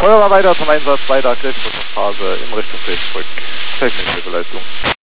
Feuerwehr weiter zum Einsatz bei der Grenzbrückenphase in Richtung Flensburg. Technische Überleitung.